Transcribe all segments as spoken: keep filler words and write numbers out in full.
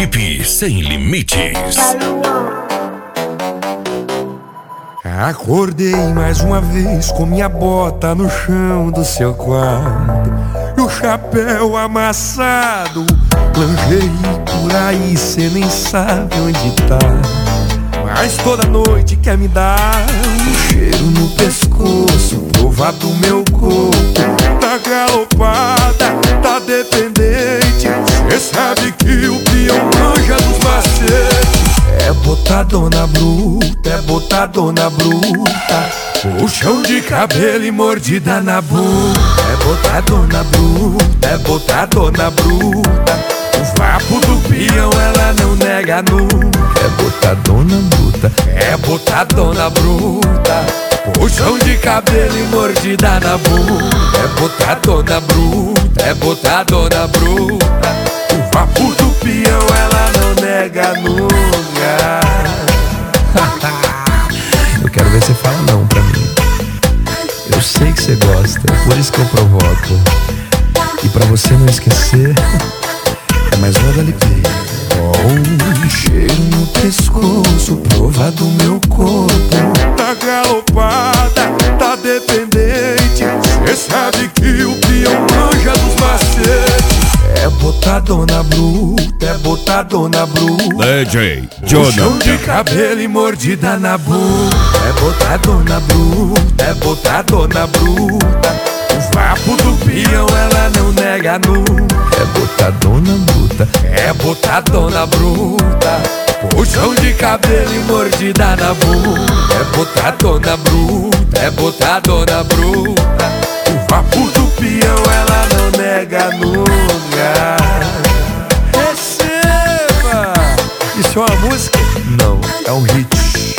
Equipe Sem Limites. Acordei mais uma vez com minha bota no chão do seu quarto e o chapéu amassado. Lingerie por aí, cê nem sabe onde tá, mas toda noite quer me dar um cheiro no pescoço, provar do meu corpo. Tá galopada, tá dependente, cê sabe que o peão manja dos macetes. É botadona bruta, é botadona bruta, puxão de cabelo e mordida na boca. É botadona bruta, é botadona bruta, o vapo do peão ela não nega nunca. É botadona bruta, é botadona bruta, puxão de cabelo e mordida na boca. É botadona bruta, é botadona bruta, o vapo do peão ela não nega nunca. Eu quero ver você falar não pra mim. Eu sei que você gosta, por isso que eu provoco. E pra você não esquecer, é mais uma da Lipe. Oh, um cheiro no pescoço, prova do meu corpo. Tá galopada, tá dependente, cê sabe que o peão manja dos macetes. É botadona bruta, é botadona bruta, D J puxão Jonathan. de cabelo e mordida na boca. É botadona bruta, é botadona bruta, o vapo do peão ela não nega nunca. É botadona bruta, é botadona bruta, puxão de cabelo e mordida na boca. É botadona bruta, é botadona bruta, o vapo do peão ela não nega nunca. Receba! Isso é uma música? Não, é um hit.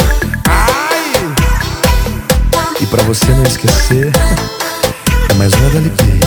Ai! E pra você não esquecer, é mais uma da Lipe.